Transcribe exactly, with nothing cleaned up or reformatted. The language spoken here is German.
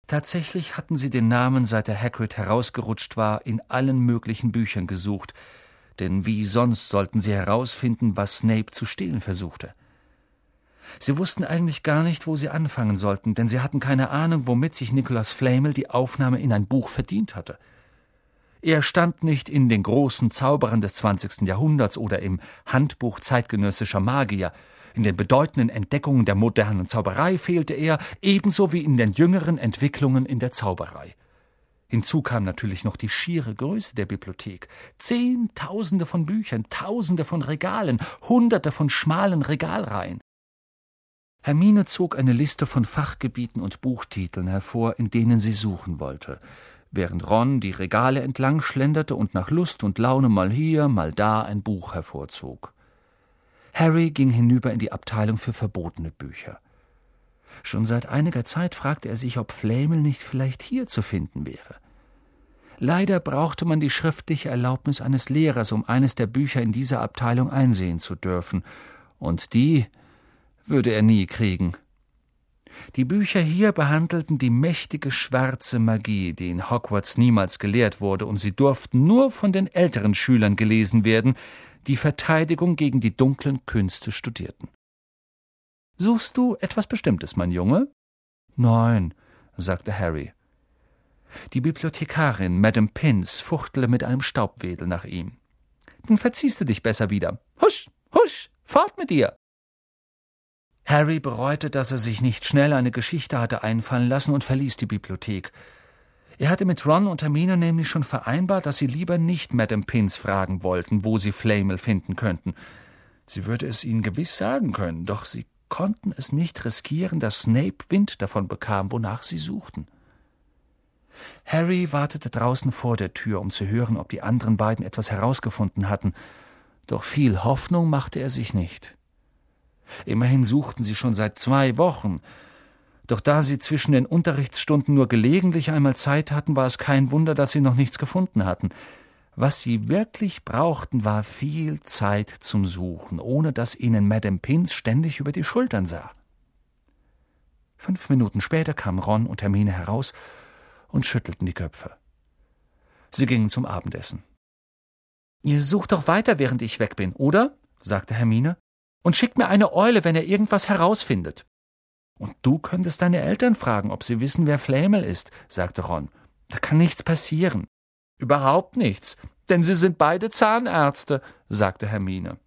Tatsächlich hatten sie den Namen, seit der Hagrid herausgerutscht war, in allen möglichen Büchern gesucht, denn wie sonst sollten sie herausfinden, was Snape zu stehlen versuchte? Sie wussten eigentlich gar nicht, wo sie anfangen sollten, denn sie hatten keine Ahnung, womit sich Nicholas Flamel die Aufnahme in ein Buch verdient hatte. Er stand nicht in den großen Zauberern des zwanzigsten Jahrhunderts oder im Handbuch zeitgenössischer Magier. In den bedeutenden Entdeckungen der modernen Zauberei fehlte er, ebenso wie in den jüngeren Entwicklungen in der Zauberei. Hinzu kam natürlich noch die schiere Größe der Bibliothek. Zehntausende von Büchern, Tausende von Regalen, Hunderte von schmalen Regalreihen. Hermine zog eine Liste von Fachgebieten und Buchtiteln hervor, in denen sie suchen wollte, während Ron die Regale entlang schlenderte und nach Lust und Laune mal hier, mal da ein Buch hervorzog. Harry ging hinüber in die Abteilung für verbotene Bücher. Schon seit einiger Zeit fragte er sich, ob Flamel nicht vielleicht hier zu finden wäre. Leider brauchte man die schriftliche Erlaubnis eines Lehrers, um eines der Bücher in dieser Abteilung einsehen zu dürfen, und die würde er nie kriegen. Die Bücher hier behandelten die mächtige schwarze Magie, die in Hogwarts niemals gelehrt wurde, und sie durften nur von den älteren Schülern gelesen werden, die Verteidigung gegen die dunklen Künste studierten. »Suchst du etwas Bestimmtes, mein Junge?« »Nein«, sagte Harry. Die Bibliothekarin, Madame Pince, fuchtelte mit einem Staubwedel nach ihm. »Dann verziehst du dich besser wieder. Husch, husch, fort mit dir!« Harry bereute, dass er sich nicht schnell eine Geschichte hatte einfallen lassen, und verließ die Bibliothek. Er hatte mit Ron und Hermine nämlich schon vereinbart, dass sie lieber nicht Madame Pince fragen wollten, wo sie Flamel finden könnten. Sie würde es ihnen gewiss sagen können, doch sie konnten es nicht riskieren, dass Snape Wind davon bekam, wonach sie suchten. Harry wartete draußen vor der Tür, um zu hören, ob die anderen beiden etwas herausgefunden hatten, doch viel Hoffnung machte er sich nicht. Immerhin suchten sie schon seit zwei Wochen, doch da sie zwischen den Unterrichtsstunden nur gelegentlich einmal Zeit hatten, war es kein Wunder, dass sie noch nichts gefunden hatten. Was sie wirklich brauchten, war viel Zeit zum Suchen, ohne dass ihnen Madame Pince ständig über die Schultern sah. Fünf Minuten später kamen Ron und Hermine heraus und schüttelten die Köpfe. Sie gingen zum Abendessen. »Ihr sucht doch weiter, während ich weg bin, oder?« sagte Hermine. »Und schickt mir eine Eule, wenn ihr irgendwas herausfindet.« »Und du könntest deine Eltern fragen, ob sie wissen, wer Flamel ist«, sagte Ron. »Da kann nichts passieren.« »Überhaupt nichts, denn sie sind beide Zahnärzte«, sagte Hermine.